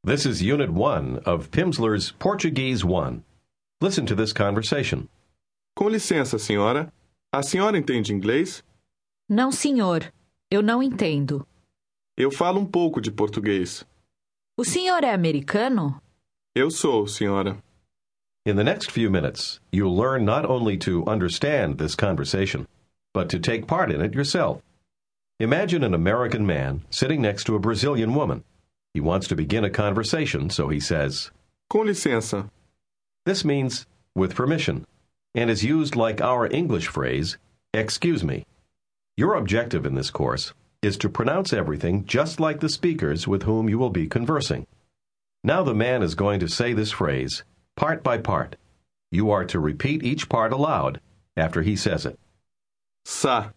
This is Unit 1 of Pimsleur's Portuguese 1. Listen to this conversation. Com licença, senhora. A senhora entende inglês? Não, senhor. Eu não entendo. Eu falo um pouco de português. O senhor é americano? Eu sou, senhora. In the next few minutes, you'll learn not only to understand this conversation, but to take part in it yourself. Imagine an American man sitting next to a Brazilian woman. He wants to begin a conversation, so he says, Com licença. This means with permission, and is used like our English phrase, excuse me. Your objective in this course is to pronounce everything just like the speakers with whom you will be conversing. Now the man is going to say this phrase, part by part. You are to repeat each part aloud after he says it. Sa.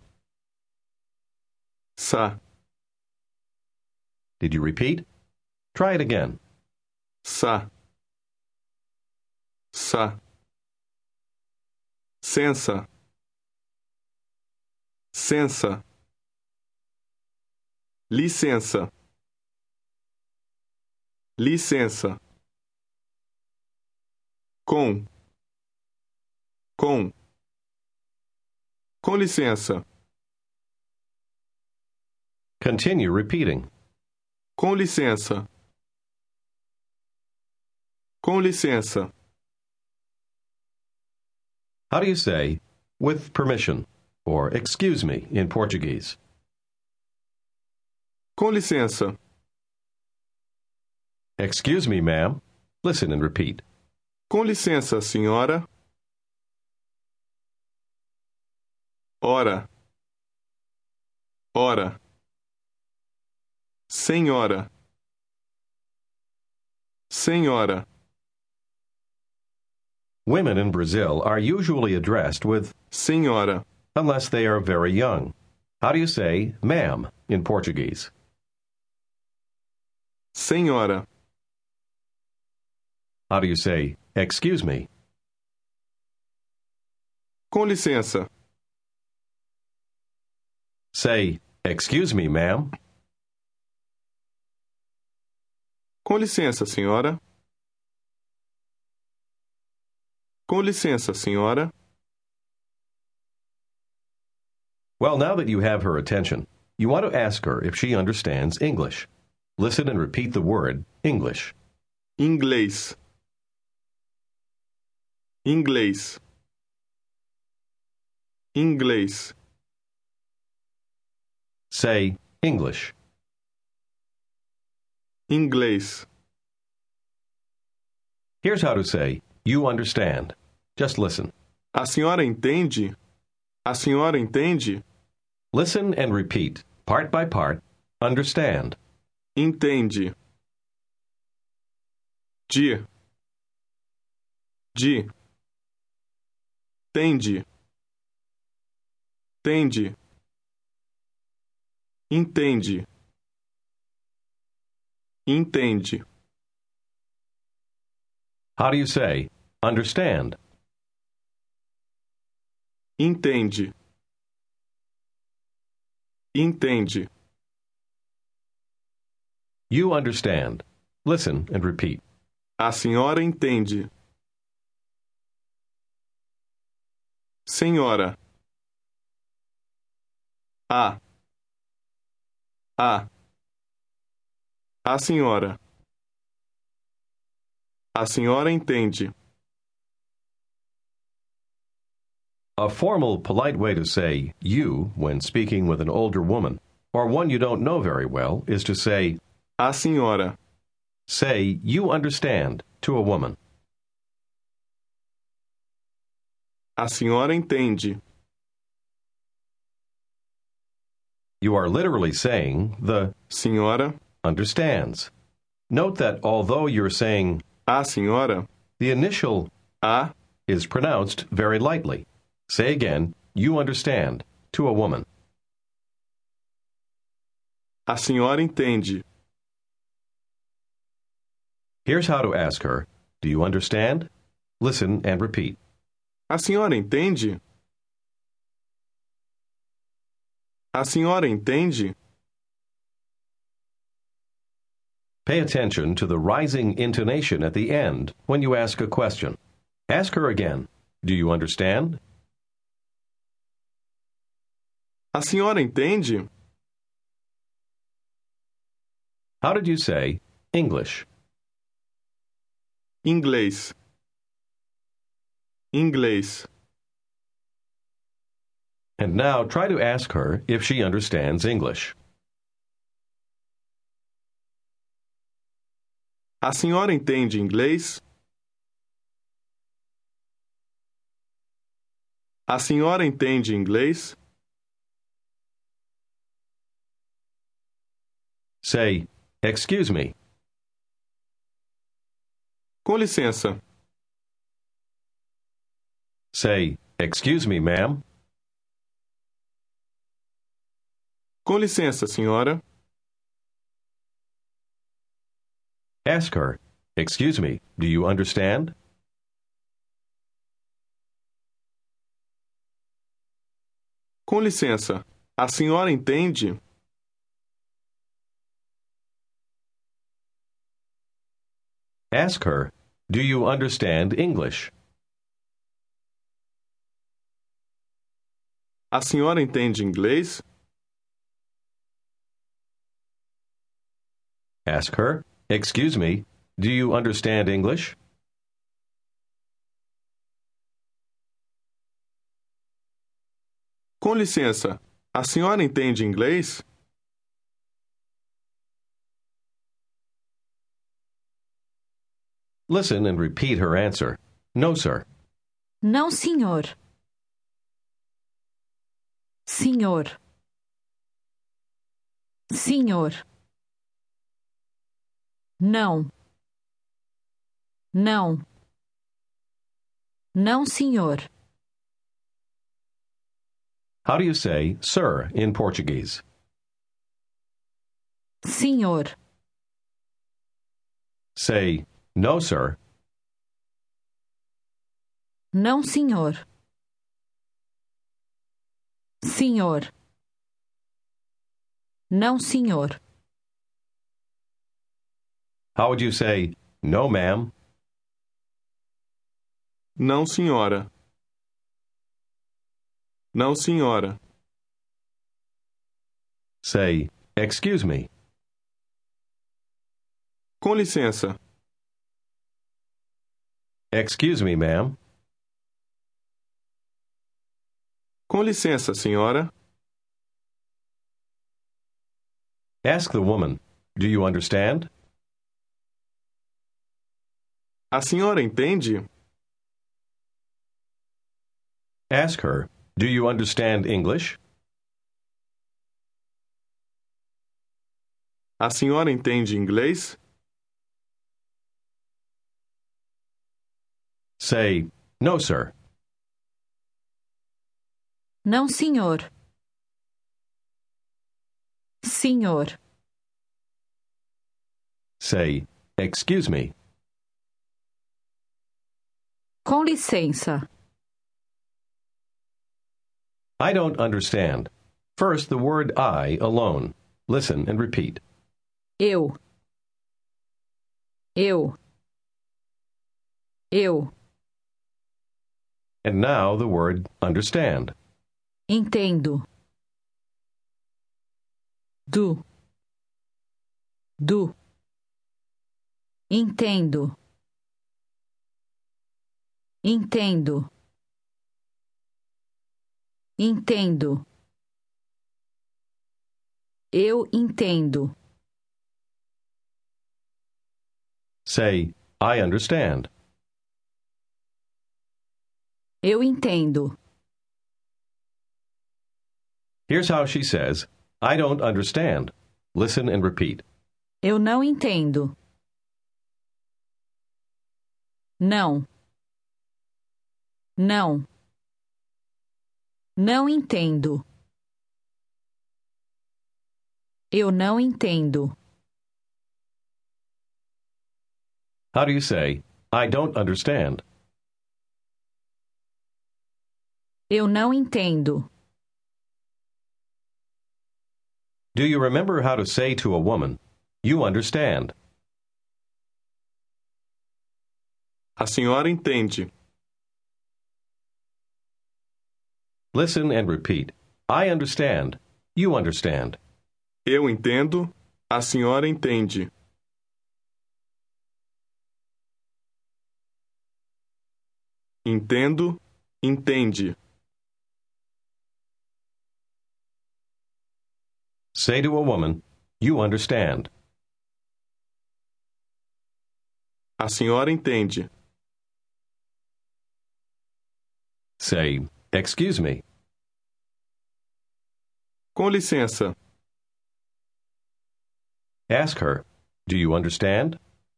Sa. Did you repeat? Try it again. Sa. Sa. Sensa. Sensa. Licença. Licença. Com. Com. Com licença. Continue repeating. Com licença. Com licença. How do you say, with permission, or excuse me in Portuguese? Com licença. Excuse me, ma'am. Listen and repeat. Com licença, senhora. Ora. Ora. Senhora. Senhora. Women in Brazil are usually addressed with Senhora. unless they are very young. How do you say ma'am in Portuguese? Senhora. How do you say excuse me? Com licença. Say excuse me, ma'am. Com licença, senhora. Com licença, senhora. Well, now that you have her attention, you want to ask her if she understands English. Listen and repeat the word English. Inglês. Inglês. Inglês. Say English. Inglês. Here's how to say you understand. Just listen. A senhora entende? A senhora entende? Listen and repeat, part by part, understand. Entende. De. Tende. Tende. Entende. Entende. How do you say understand? Entende. Entende. You understand. Listen and repeat. A senhora entende. Senhora. A. A senhora. A senhora entende. A formal, polite way to say you when speaking with an older woman, or one you don't know very well, is to say, A senhora. say you understand to a woman. A senhora entende. You are literally saying the Senhora. understands. Note that although you're saying A senhora. the initial A. is pronounced very lightly. Say again, you understand, to a woman. A senhora entende. Here's how to ask her, do you understand? Listen and repeat. A senhora entende? A senhora entende? Pay attention to the rising intonation at the end when you ask a question. Ask her again. Do you understand? A senhora entende? How did you say English? Inglês. Inglês. And now try to ask her if she understands English. A senhora entende inglês? A senhora entende inglês? Say, excuse me. Com licença. Say, excuse me, ma'am. Com licença, senhora. Ask her, excuse me, do you understand? Com licença. A senhora entende? Ask her, do you understand English? A senhora entende inglês? Ask her, excuse me, do you understand English? Com licença. A senhora entende inglês? Listen and repeat her answer. No, sir. Não, senhor. Senhor. Senhor. Não. Não. Não, senhor. How do you say sir in Portuguese? Senhor. Say, no, sir. Não, senhor. Senhor. Não, senhor. How would you say, no, ma'am? Não, senhora. Não, senhora. Say, excuse me. Com licença. Excuse me, ma'am. Com licença, senhora. Ask the woman, do you understand? A senhora entende? Ask her, do you understand English? A senhora entende inglês? Say, no, sir. Não, senhor. Senhor. Say, excuse me. Com licença. I don't understand. First, the word I alone. Listen and repeat. Eu. Eu. Eu. And now the word understand. Entendo. Do. Do. Entendo. Entendo. Entendo. Eu entendo. Say, I understand. Eu entendo. Here's how she says, I don't understand. Listen and repeat. Eu não entendo. Não. Não. Não entendo. Eu não entendo. How do you say, I don't understand? Eu não entendo. Do you remember how to say to a woman, you understand? A senhora entende. Listen and repeat. I understand. You understand. Eu entendo. A senhora entende. Entendo. Entende. Say to a woman, you understand. A senhora entende. Say, excuse me. Com licença. Ask her, do you understand?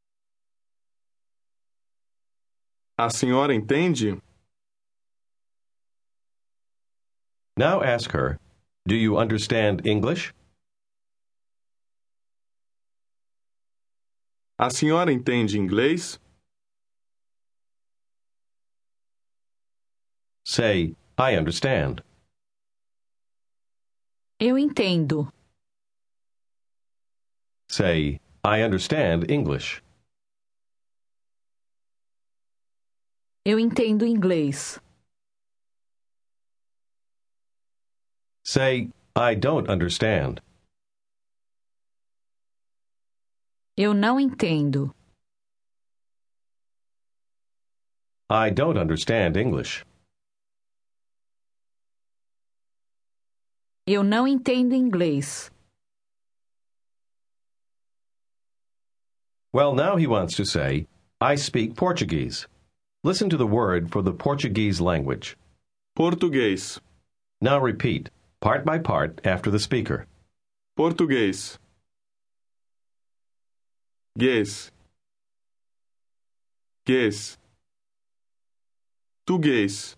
A senhora entende? Now ask her, do you understand English? A senhora entende inglês? Say, I understand. Eu entendo. Say, I understand English. Eu entendo inglês. Say, I don't understand. Eu não entendo. I don't understand English. Eu não entendo inglês. Well, now he wants to say, I speak Portuguese. Listen to the word for the Portuguese language. Português. Now repeat, part by part, after the speaker. Português. Guês. Guês. Tuguês.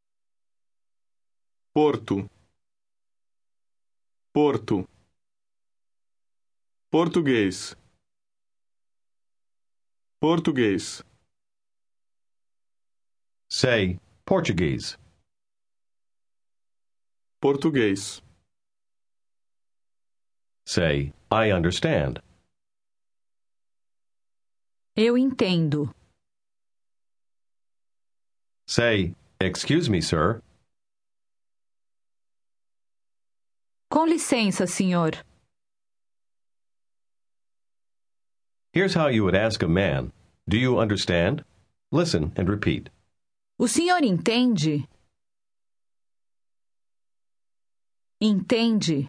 Porto. Porto. Português. Português. Say, Portuguese. Português. Say, I understand. Eu entendo. Say, excuse me, sir. Com licença, senhor. Here's how you would ask a man, do you understand? Listen and repeat. O senhor entende? Entende?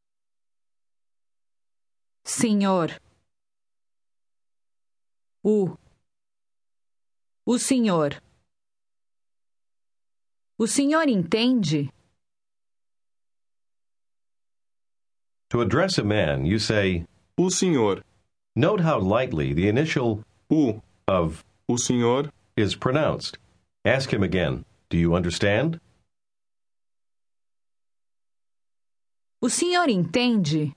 Senhor. O senhor. O senhor entende? To address a man, you say, O senhor. note how lightly the initial O. of O senhor. is pronounced. Ask him again, do you understand? O senhor entende?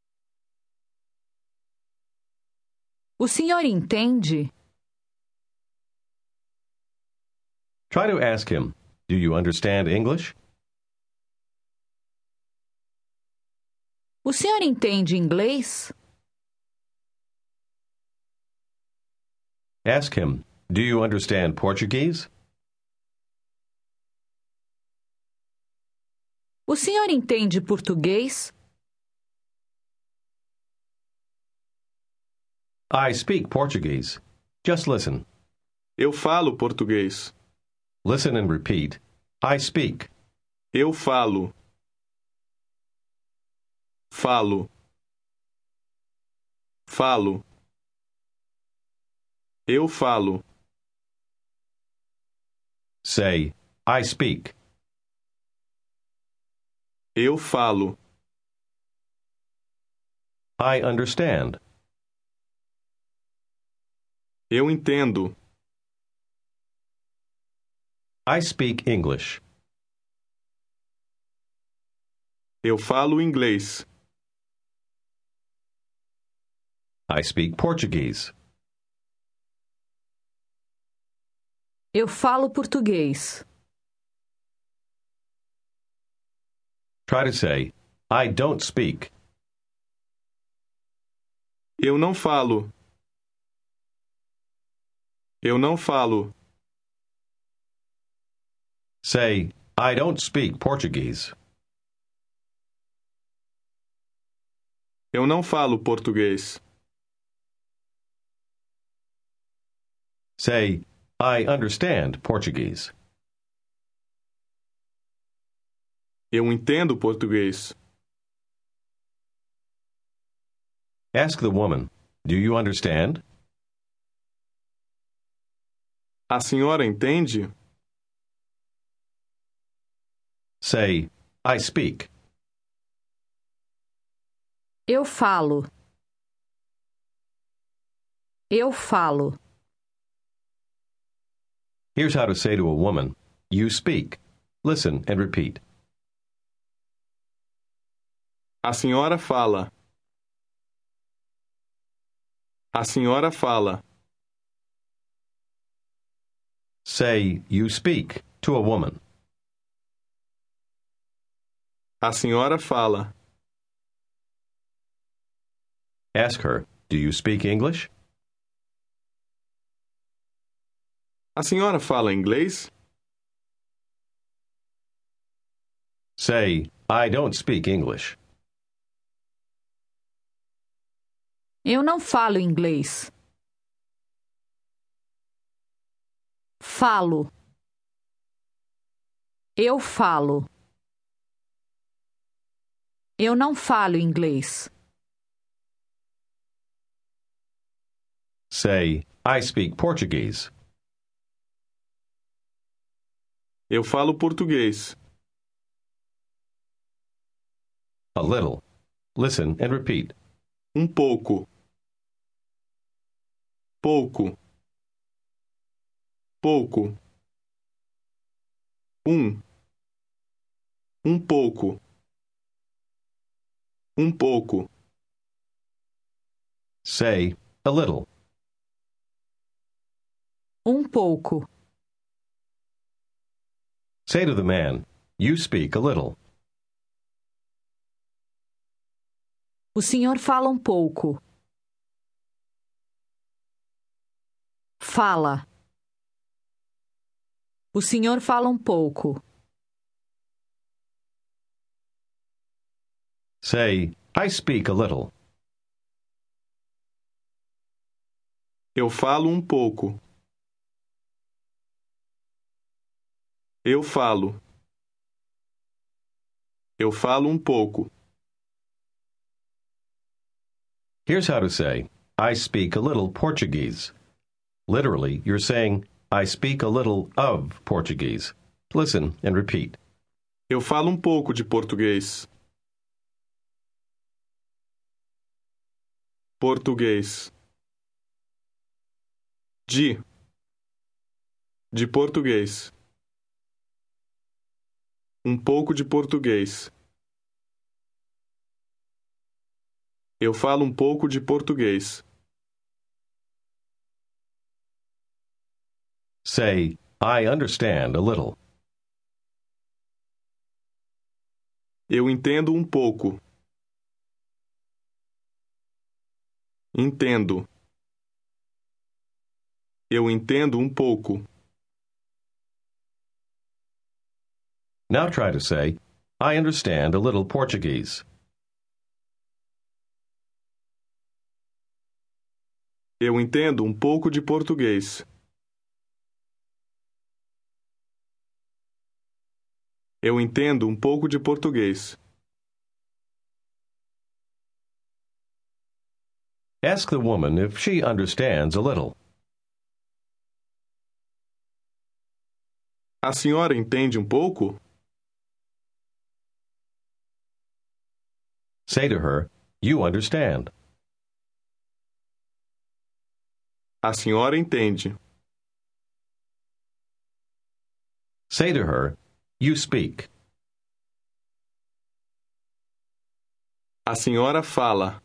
O senhor entende? Try to ask him, do you understand English? O senhor entende inglês? Ask him, do you understand Portuguese? O senhor entende português? I speak Portuguese. Just listen. Eu falo português. Listen and repeat. I speak. Eu falo. Falo. Falo. Eu falo. Say, I speak. Eu falo. I understand. Eu entendo. I speak English. Eu falo inglês. I speak Portuguese. Eu falo português. Try to say, I don't speak. Eu não falo. Eu não falo. Say, I don't speak Portuguese. Eu não falo português. Say, I understand Portuguese. Eu entendo português. Ask the woman, do you understand? A senhora entende? Say, I speak. Eu falo. Eu falo. Here's how to say to a woman, you speak. Listen and repeat. A senhora fala. A senhora fala. Say, you speak to a woman. A senhora fala. Ask her, do you speak English? A senhora fala inglês? Say, I don't speak English. Eu não falo inglês. Falo. Eu falo. Eu não falo inglês. Say, I speak Portuguese. Eu falo português. A little. Listen and repeat. Um pouco. Pouco. Pouco. Um. Um pouco. Um pouco. Say, a little. Um pouco. Say to the man, you speak a little. O senhor fala um pouco. Fala. O senhor fala um pouco. Say, I speak a little. Eu falo um pouco. Eu falo. Eu falo um pouco. Here's how to say, I speak a little Portuguese. Literally, you're saying, I speak a little of Portuguese. Listen and repeat. Eu falo um pouco de português. Português. De português. Um pouco de português. Eu falo um pouco de português. Say, I understand a little. Eu entendo um pouco. Entendo. Eu entendo um pouco. Now try to say, I understand a little Portuguese. Eu entendo um pouco de português. Eu entendo um pouco de português. Ask the woman if she understands a little. A senhora entende um pouco? Say to her, you understand. A senhora entende. Say to her, you speak. A senhora fala.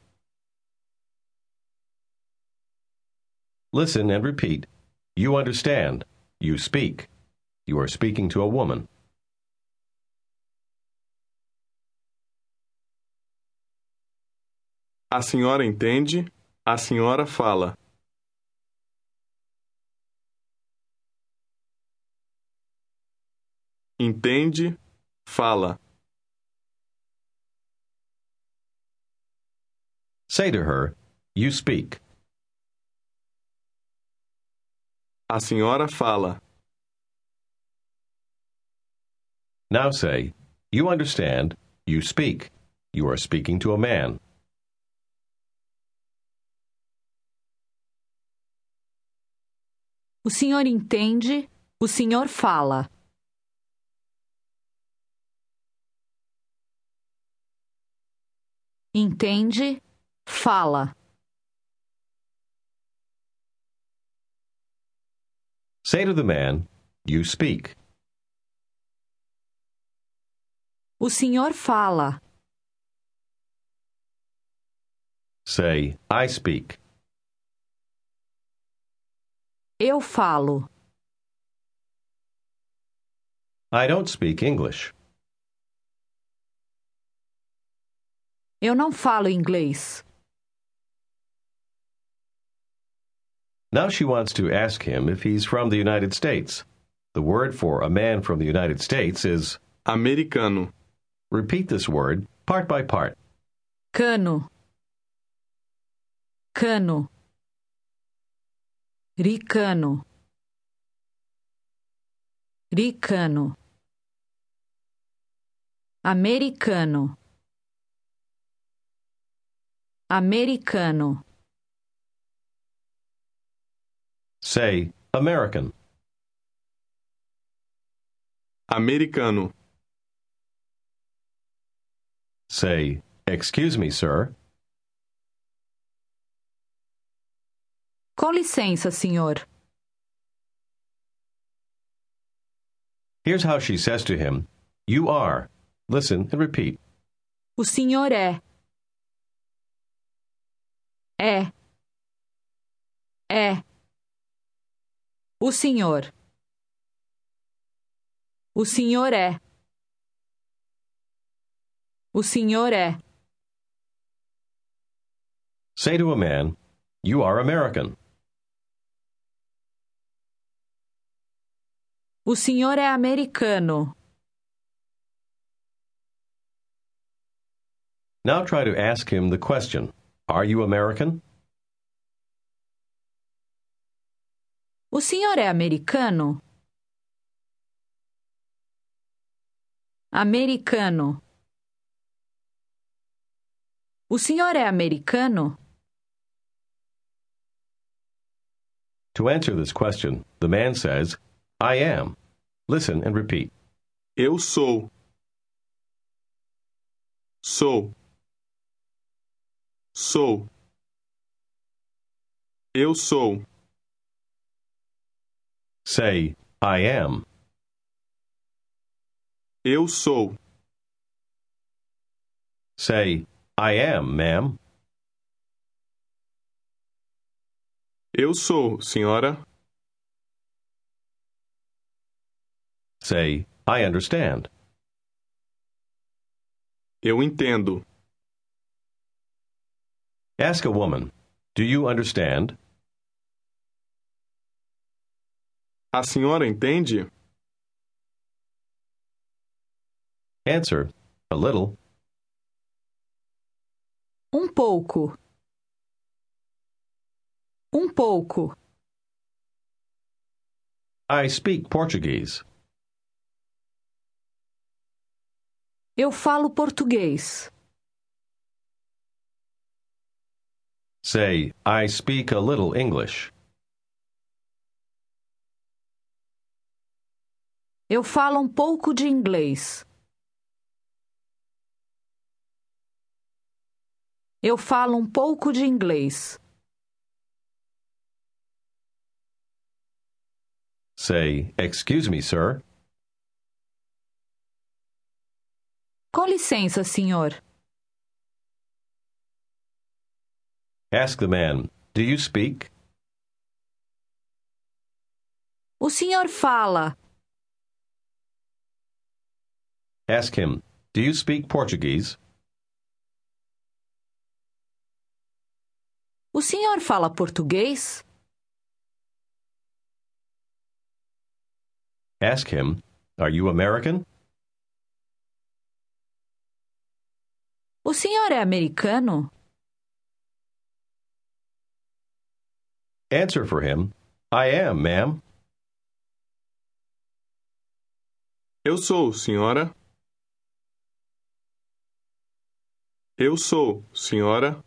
Listen and repeat. You understand. You speak. You are speaking to a woman. A senhora entende. A senhora fala. entende, fala. Say to her, you speak. A senhora fala. Now say, you understand, you speak. You are speaking to a man. O senhor entende? O senhor fala. Entende? Fala. Say to the man, you speak. O senhor fala. Say, I speak. Eu falo. I don't speak English. Eu não falo inglês. Now she wants to ask him if he's from the United States. The word for a man from the United States is... Americano. Repeat this word part by part. Cano. Cano. Ricano. Ricano. Americano. Americano. Say, American. Americano. Say, excuse me, sir. Com licença, senhor. Here's how she says to him, you are. Listen and repeat. O senhor é. É. É. O senhor. O senhor é. O senhor é. Say to a man, you are American. O senhor é americano. Now try to ask him the question, are you American? O senhor é americano? Americano. O senhor é americano? To answer this question, the man says, I am. Listen and repeat. Eu sou. Sou. Sou. Eu sou. Say, I am. Eu sou. Say, I am, ma'am. Eu sou, senhora. Say, I understand. Eu entendo. Ask a woman, do you understand? A senhora entende? Answer, a little. Um pouco. Um pouco. I speak Portuguese. Eu falo português. Say, I speak a little English. Eu falo um pouco de inglês. Eu falo um pouco de inglês. Say, excuse me, sir. Com licença, senhor. Ask the man, do you speak? O senhor fala. Ask him, do you speak Portuguese? O senhor fala português? Ask him, Are you American? O senhor é americano? Answer for him, I am, ma'am. Eu sou, senhora. Eu sou, senhora.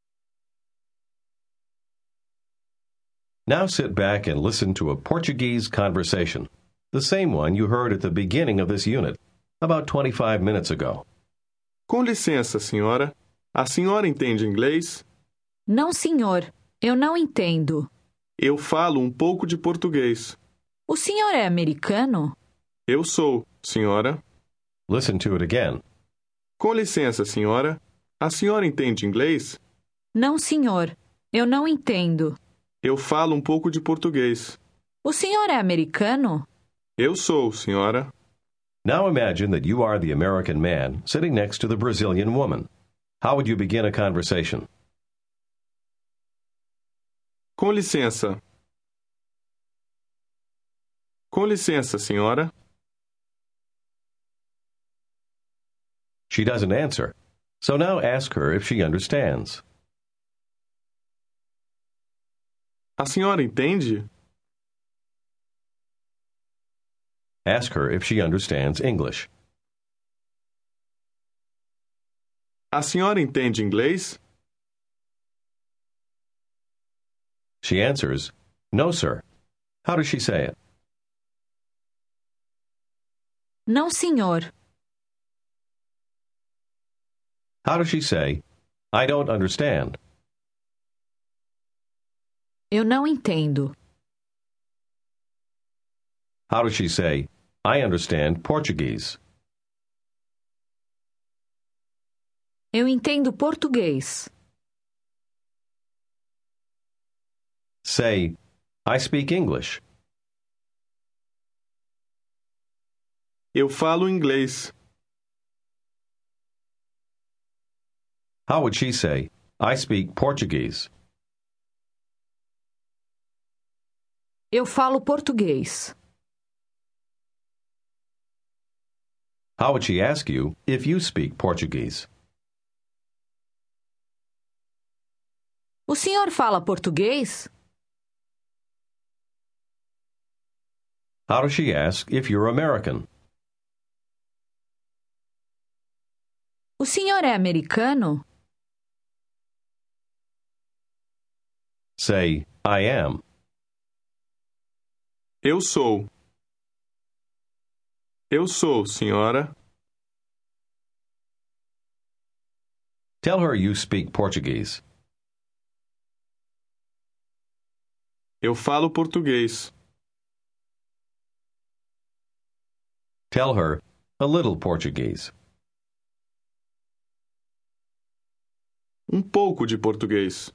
Now sit back and listen to a Portuguese conversation, the same one you heard at the beginning of this unit, about 25 minutes ago. Com licença, senhora. A senhora entende inglês? Não, senhor. Eu não entendo. Eu falo um pouco de português. O senhor é americano? Eu sou, senhora. Listen to it again. Com licença, senhora. A senhora entende inglês? Não, senhor. Eu não entendo. Eu falo um pouco de português. O senhor é americano? Eu sou, senhora. Now imagine that you are the American man sitting next to the Brazilian woman. How would you begin a conversation? Com licença. Com licença, senhora. She doesn't answer, so now ask her if she understands. A senhora entende? Ask her if she understands English. A senhora entende inglês? She answers, No, sir. How does she say it? Não, senhor. How does she say, I don't understand? Eu não entendo. How does she say, I understand Portuguese? Eu entendo português. Say, I speak English. Eu falo inglês. How would she say, I speak Portuguese? Eu falo português. How would she ask you if you speak Portuguese? O senhor fala português? How does she ask if you're American? O senhor é americano? Say, I am. Eu sou. Eu sou, senhora. Tell her you speak Portuguese. Eu falo português. Tell her a little Portuguese. Um pouco de português.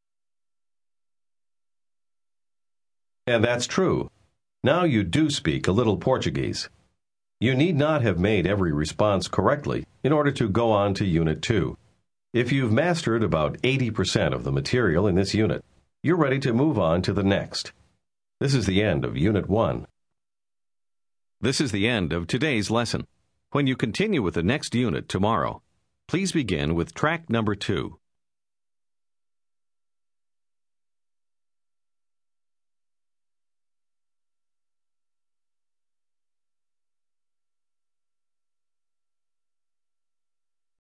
And that's true. Now you do speak a little Portuguese. You need not have made every response correctly in order to go on to Unit 2. If you've mastered about 80% of the material in this unit, you're ready to move on to the next. This is the end of Unit 1. This is the end of today's lesson. When you continue with the next unit tomorrow, please begin with track number 2.